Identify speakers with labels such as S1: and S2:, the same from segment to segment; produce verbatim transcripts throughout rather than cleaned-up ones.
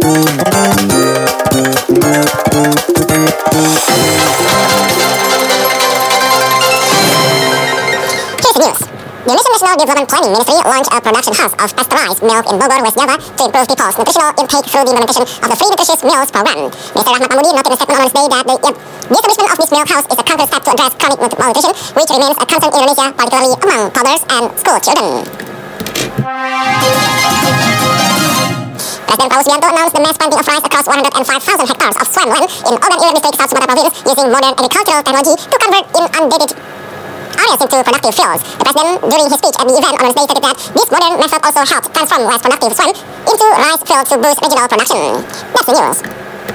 S1: Development Planning Ministry launched a production house of pasteurized milk in Bogor, West Java to improve people's nutritional intake through the implementation of the Free Nutritious Meals Program. Minister Rahmat Mahmudi noted in a statement on Wednesday that the, yep, the establishment of this milk house is a concrete step to address chronic malnutrition, which remains a concern in Indonesia, particularly among toddlers and school children. President Prabowo Subianto announced the mass planting of rice across one hundred five thousand hectares of swampland in Ogan Ilir District, South Sumatra Province, using modern agricultural technology to convert inundated areas into productive fields. The president, during his speech at the event on Wednesday, stated that this modern method also helped transform less productive swamp into rice fields to boost regional production. That's the news.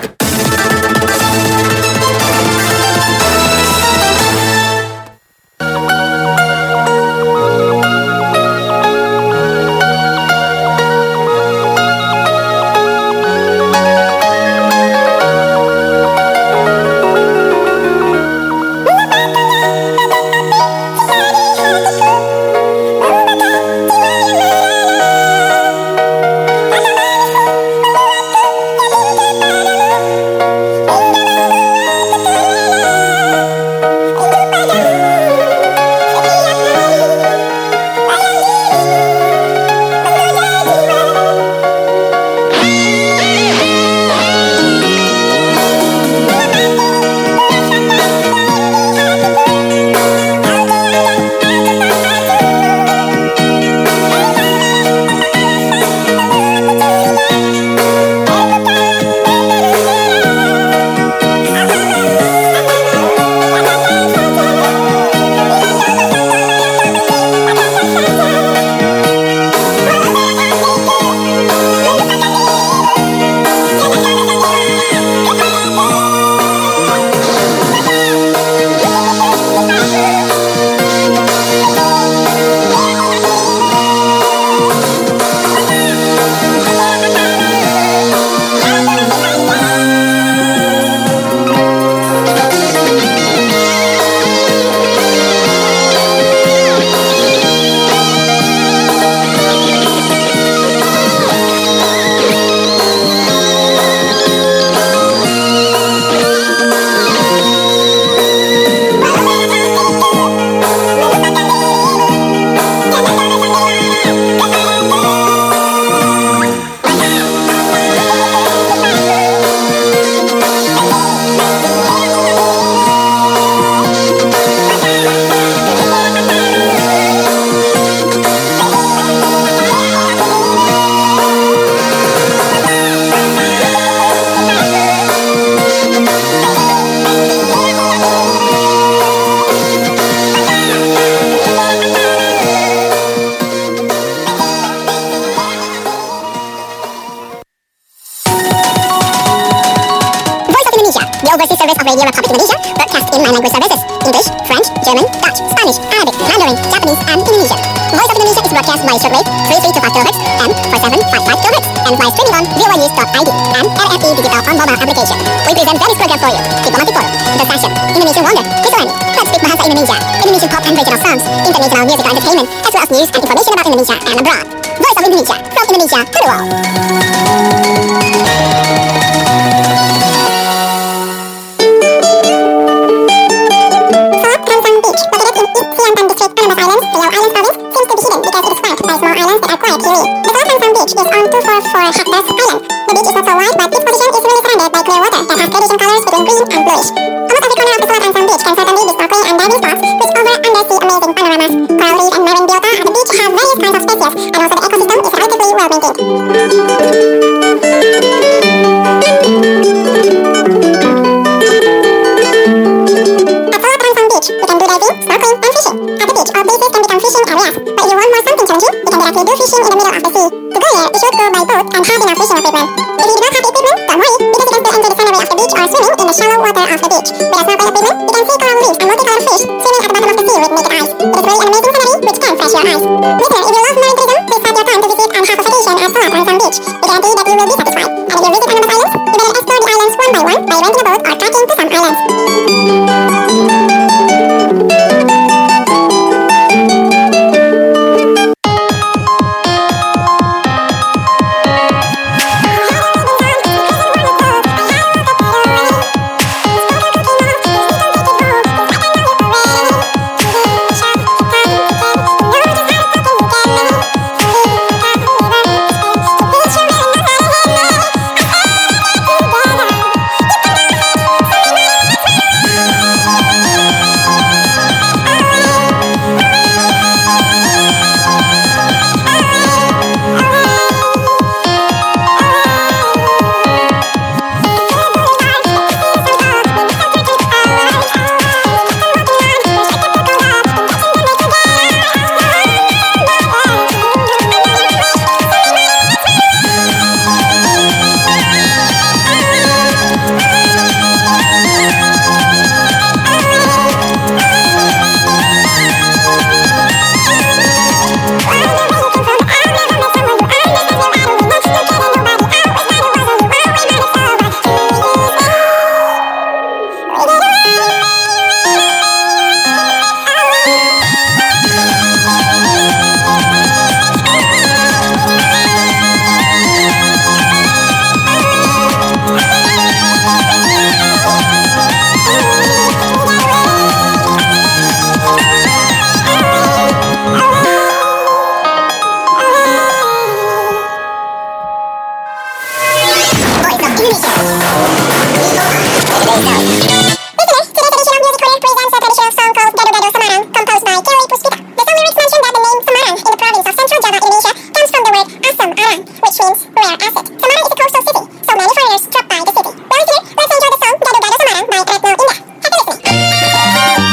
S1: Overseas Service of Radio Republic Indonesia broadcasts in nine language services: English, French, German, Dutch, Spanish, Arabic, Mandarin, Japanese, and Indonesian. Voice of Indonesia is broadcast by shortwave three three two five kilohertz and four seven five five kilohertz and by streaming on v o a news dot i d and R F D Digital on mobile application. We present various programs for you: Diplomatic Forum, The Session, Indonesian Wonder, Islami, Let's Speak Bahasa Indonesia, Indonesian pop and regional songs, international musical entertainment, as well as news and information about Indonesia and abroad. Voice of Indonesia, from Indonesia to the world. Indonesia. Listener, today's edition of Music Corner presents a traditional song called Gado Gado Semarang, composed by Kelly Puspita. The song lyrics mention that the name Semarang in the province of Central Java, Indonesia, comes from the word Asam Arang, which means rare acid. Semarang is a coastal city, so many foreigners drop by the city. Well, listener, let's enjoy the song Gado Gado Semarang by Retno Indah. Happy listening.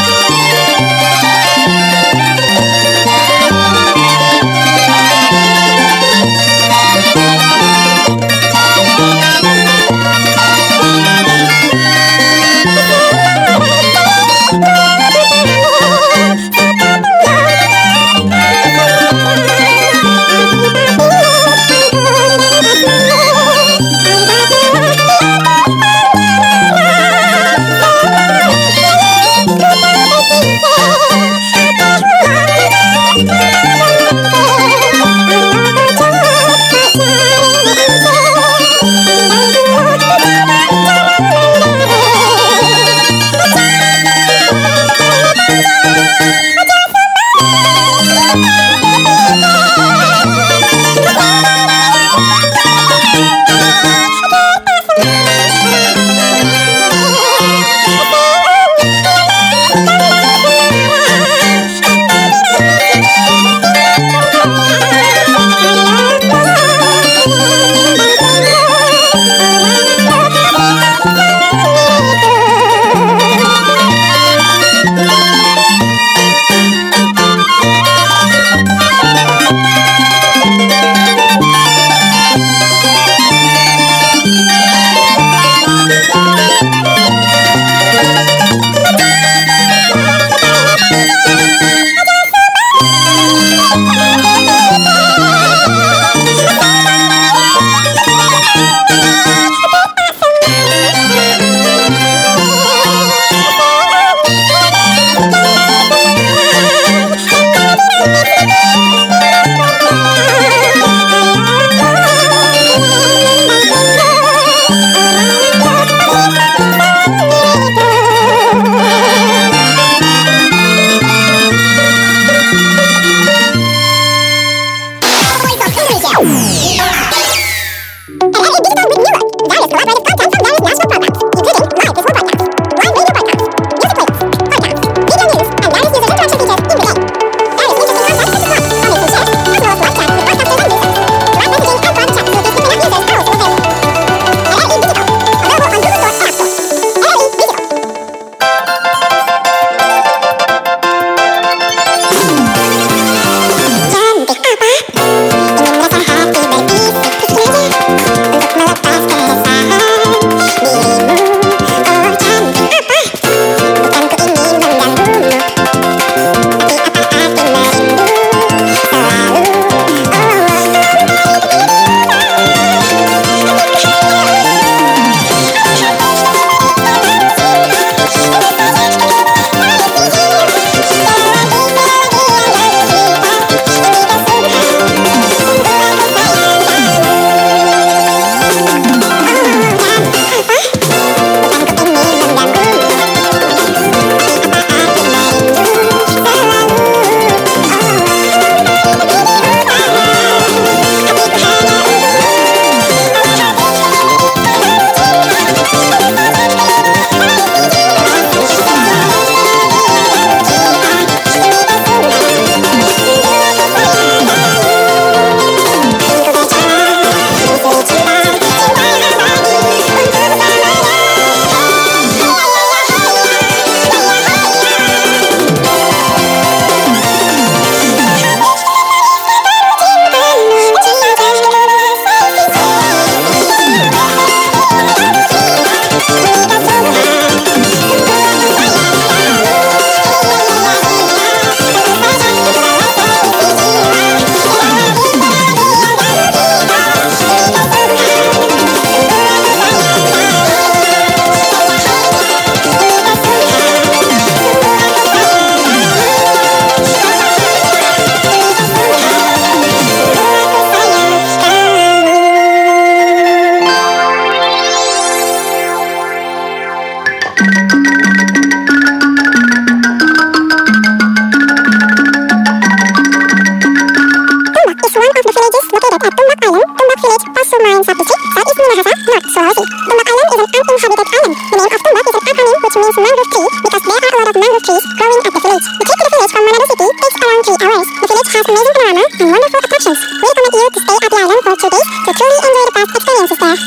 S1: Sulawesi. Tumbak Island is an uninhabited island. The name of Tumbak is an acronym which means mangrove tree because there are a lot of mangrove trees growing at the village. The trip to the village from Manado City takes around three hours. The village has amazing panorama and wonderful attractions. We recommend you to stay at the island for two days to truly enjoy the past experiences there.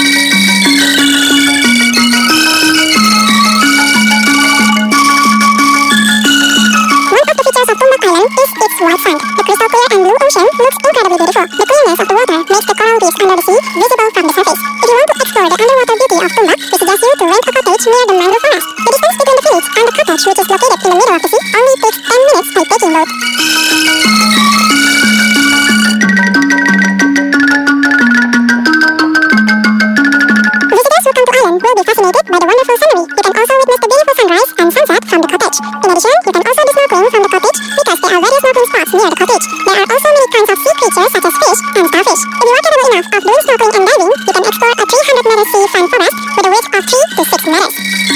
S1: Of Tumbak Island is its white sand. The crystal clear and blue ocean looks incredibly beautiful. The cleanness of the water makes the coral reefs under the sea visible from the surface. If you want to explore the underwater beauty of Tumbak, we suggest you to rent a cottage near the mangrove forest. The distance between the village and the cottage, which is located in the middle of the sea, only takes ten minutes by taking boat. Visitors who come to island will be fascinated by the wonderful scenery. You can also witness the beautiful sunrise and sunset from the cottage. In addition, you can also do snorkeling from the cottage because there are various snorkeling spots near the cottage. There are also many kinds of sea creatures such as fish and starfish. If you are capable enough of doing snorkeling and diving, you can explore a three hundred meter sea fan forest with a width of three to six meters.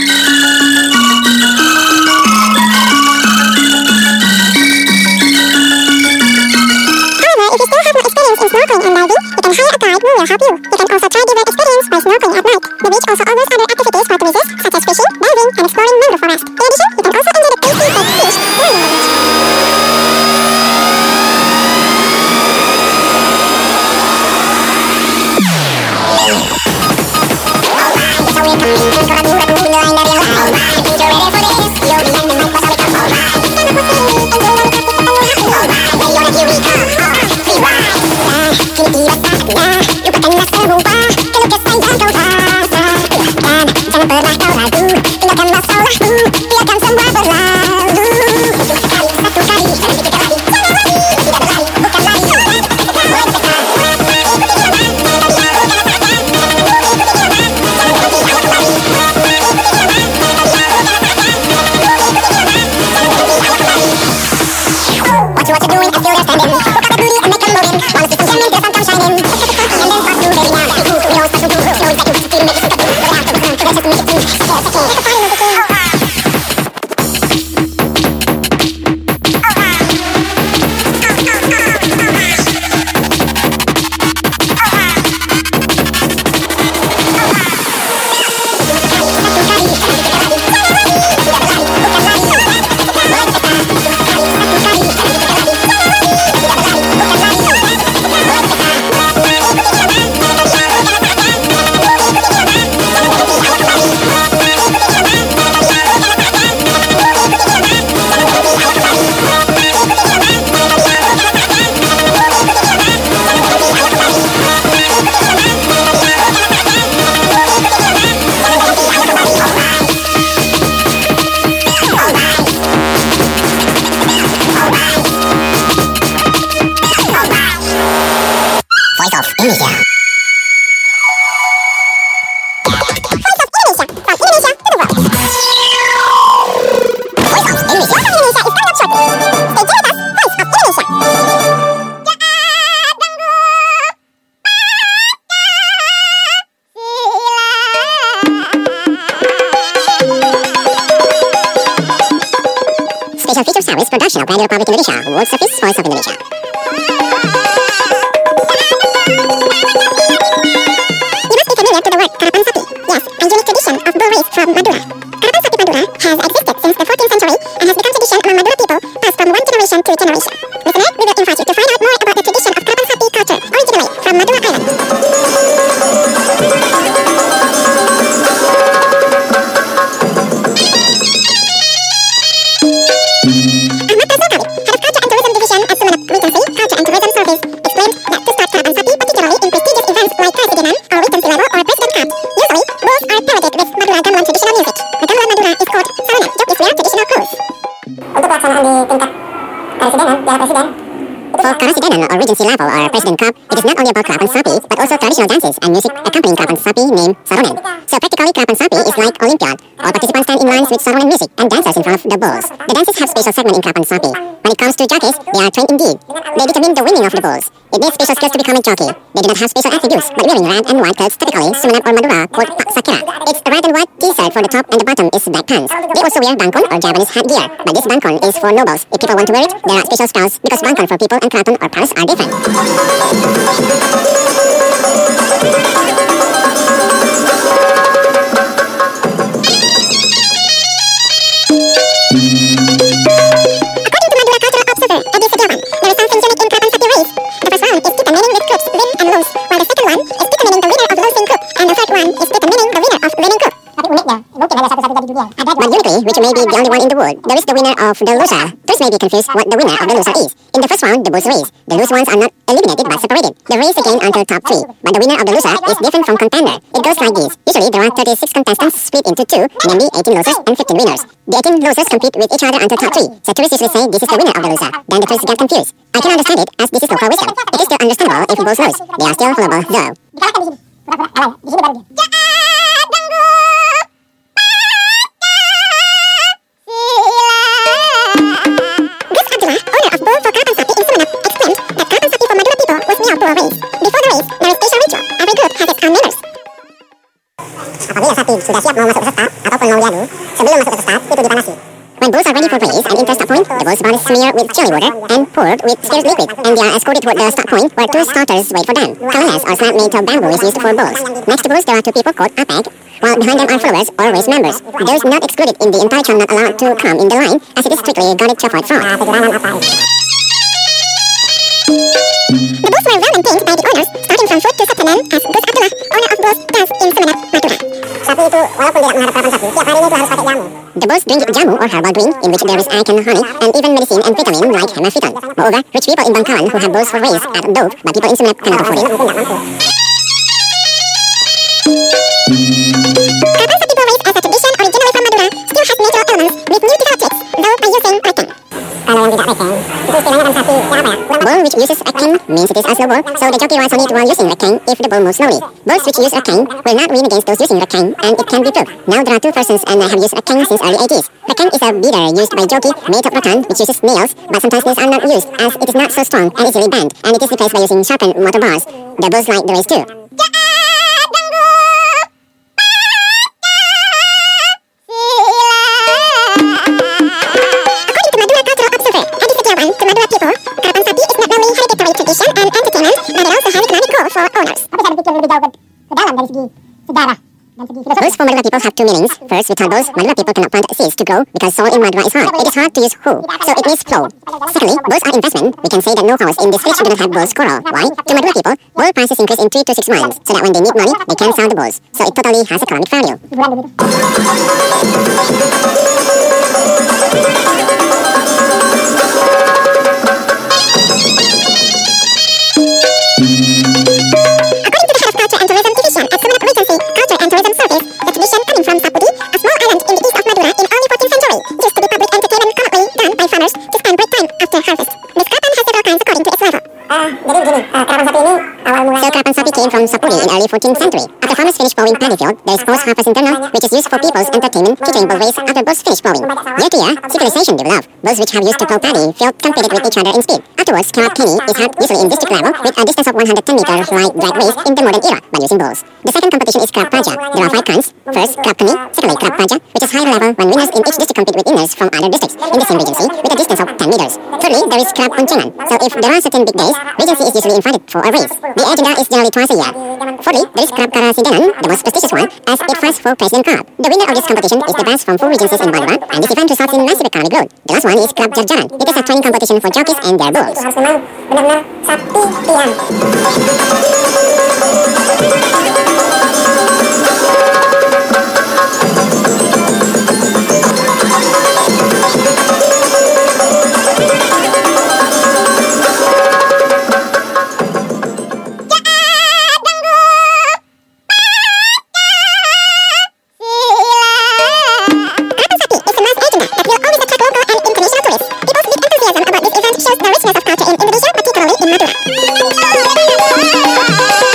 S1: However, if you still have no experience in snorkeling and diving, you can hire a guide who will help you. You can also try different experience by snorkeling at night. The beach also offers other activities for tourists such as fishing, diving, and exploring mangrove forest. In addition, you can also enjoy the tasty baked fish surrounding the beach. Special feature service production of Radio Republic Indonesia, World Service, Voice of Indonesia. You must be familiar to the word Karapan Sapi. Yes, a unique tradition of bull race from Madura. Karapan Sapi Madura has existed since the fourteenth century and has become tradition among Madura people, passed from one generation to generation. Listener, we will invite you to find out more about the tradition of Karapan Sapi culture, originally from Madura Island. Level or President Cup, it is not only about Karapan Sapi, but also traditional dances and music accompanying Karapan Sapi named Saronen. So practically Karapan Sapi is like Olympiad. All participants stand in lines with Saronen music and dancers in front of the bulls. The dances have special segment in Karapan Sapi. When it comes to jockeys, they are trained indeed. They determine the winning of the bulls. It needs special skills to become a jockey. They do not have special attributes, but wearing red and white clothes, typically Sumenep or Madura, called Pak Sakira. It's a red and white t-shirt for the top and the bottom is black pants. They also wear bangkon or Japanese headgear, but this bangkon is for nobles. If people want to wear it, there are special stalls because bangkon for people and kraton or palace are different. Ironically, which may be the only one in the world, there is the winner of the loser. Tourists may be confused what the winner of the loser is. In the first round, the bulls race. The loose ones are not eliminated but separated. The race again until top three. But the winner of the loser is different from contender. It goes like this. Usually there are thirty-six contestants split into two, namely eighteen losers and fifteen winners. The eighteen losers compete with each other until top three. So tourists usually say this is the winner of the loser. Then the tourists get confused. I can understand it as this is local wisdom. It is still understandable if bulls lose. They are still followable though. Apabila sapi sudah siap mau masuk ke start ataupun mau diadu, sebelum masuk ke start itu dipanasi. When bulls are ready for race and enter start point, the bulls' bodies smeared with chili water and poured with spirit liquid, and they are escorted toward the start point where two starters wait for them. Kalalas or slat made of bamboo is used for bulls. Next to bulls there are two people called apag, while behind them are followers or race members. Those not excluded in the entire chant not allowed to come in the line, as it is strictly guarded to avoid fraud. The bulls were well maintained by the owners, starting from foot to subtenan, as Gus Abdullah, owner of bulls, does in Sumeneb, Madura. Sapi itu walaupun tidak mengharapkan sapi, tiap harinya itu harus pakai jamu. The bulls drink jamu or herbal drink in which there is egg and honey, and even medicine and vitamin like hemaphyton. Moreover, rich people in Bangkalan who have bulls for race add dope, but people in Sumeneb cannot afford it. Kapan sapi bull race as a tradition originally from Madura still has natural elements with new developed though by using reckon. Kalau yang tidak reckon, itu istilahnya kan sapi yang apa ya? Bull which uses reckon means it is a slow bull, so the jockey rides on it while using reckon if the bull moves slowly. Bulls which use reckon will not win against those using reckon, and it can be proved. Now there are two persons and have used reckon since early eighties. Reckon is a beater used by jockey made of rattan which uses nails, but sometimes these are not used as it is not so strong and easily bent, and it is replaced by using sharpened motor bars. The bulls like the race too. Bulls for Madura people have two meanings. First, with hard bulls, Madura people cannot plant seeds to grow because soil in Madura is hard. It is hard to use hoe, so it needs flow. Secondly, bulls are investment. We can say that no house in this village do not have bulls coral. Why? To Madura people, bull prices increase in three to six months, so that when they need money, they can sell the bulls. So it totally has economic value. From Sapuri in early fourteenth century. After farmers finish plowing paddy field, there is horse harvest internal, which is used for people's entertainment, featuring bull race after bulls finish plowing. Year to year, civilization developed. Bulls which have used to plow paddy field competed with each other in speed. Afterwards, Karat Kenny is held usually in district level with a distance of one hundred ten meters like drag race in the modern era by using bulls. The second competition is Krab Praja. There are five kinds. First, Krab Kenny. Secondly, Krab Praja, which is higher level when winners in each district compete with winners from other districts in the same regency with a distance of ten meters. Thirdly, there is Krab Poncengan. So if there are certain big days, regency is usually invited for a race. The agenda is generally twice a year. Fourthly, there is Krab Karasidenan, the most prestigious one, as it fights for President Krab. The winner of this competition is the best from four regencies in Madura, and this event results in massive economic growth. The last one is Krab Jarjaran. It is a training competition for jockeys and their bulls. Benar-benar sapi pian. Shows the richness of culture in Indonesia, particularly in Madura.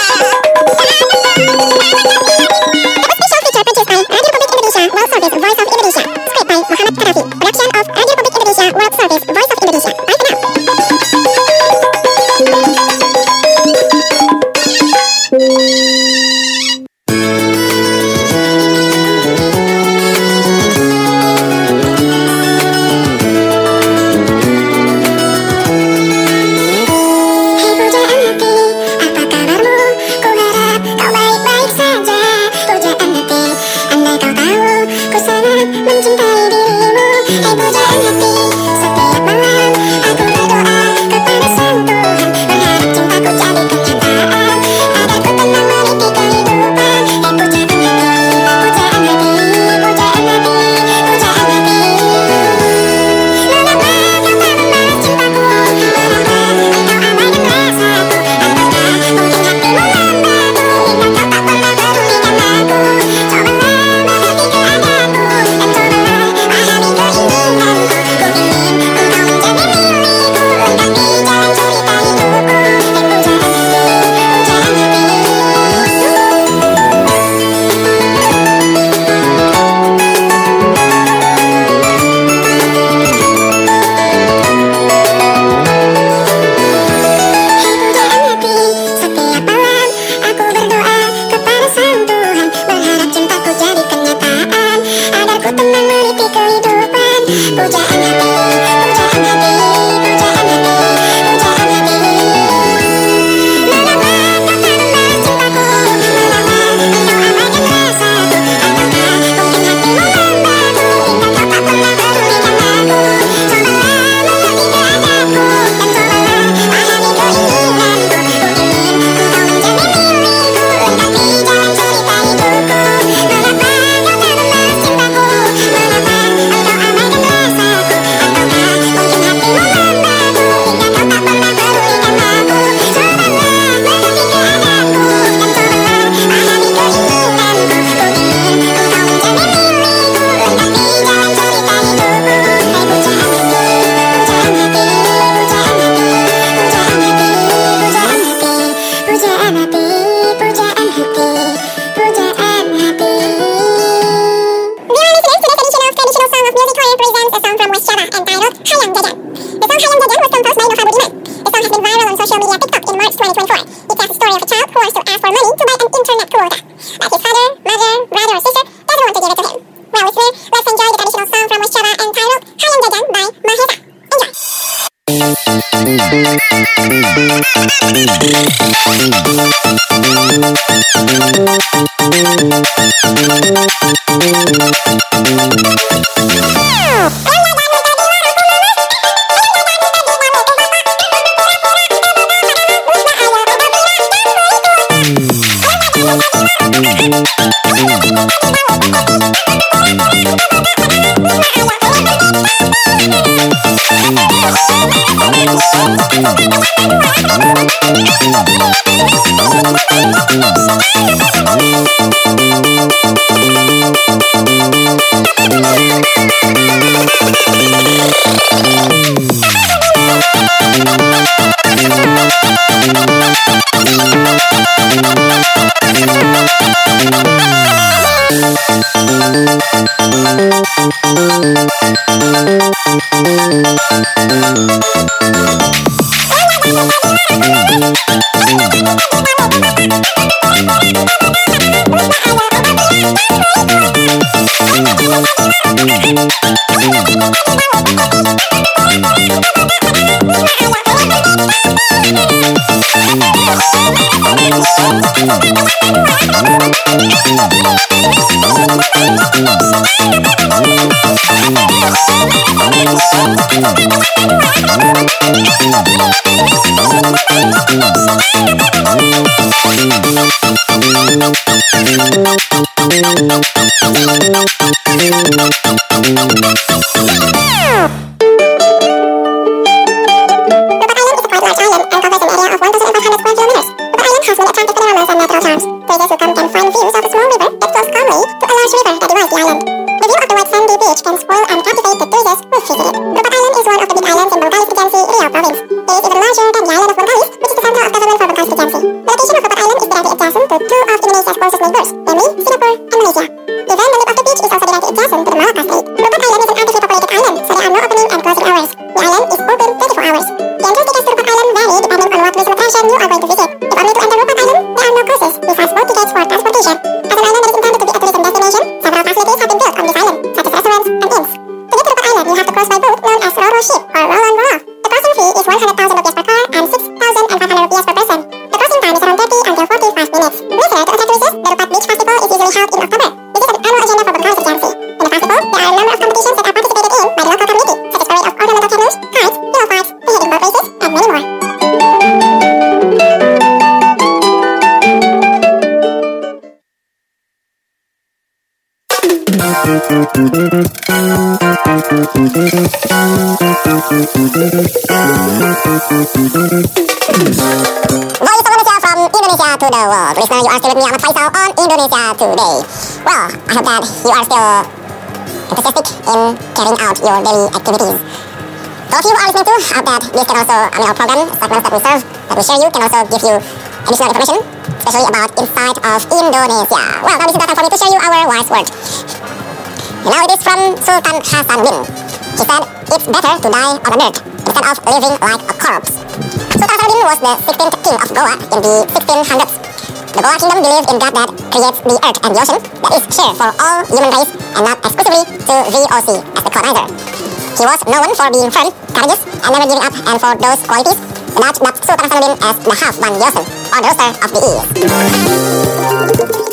S1: father, brother, or sister doesn't want to give it to him. Well, listener, let's enjoy the traditional song from West Java entitled Hayam Jajan by Mahesa. Enjoy! You are still enthusiastic in carrying out your daily activities. Those of you who are listening to, I hope that this can also, I mean our program, segments that we serve, that we share you, can also give you additional information, especially about inside of Indonesia. Well, now this is the time for me to share you our wise word. And now it is from Sultan Hasanuddin. He said, it's better to die on a dirt instead of living like a corpse. Sultan Hasanuddin was the sixteenth king of Goa in the sixteen hundreds. The Goa kingdom believed in God that creates the earth and the ocean that is shared for all human race and not exclusively to V O C as the colonizer. He was known for being firm, courageous, and never giving up, and for those qualities, the Dutch dubbed Sultan Hasanuddin as the half one Yosen, or the rooster of the east.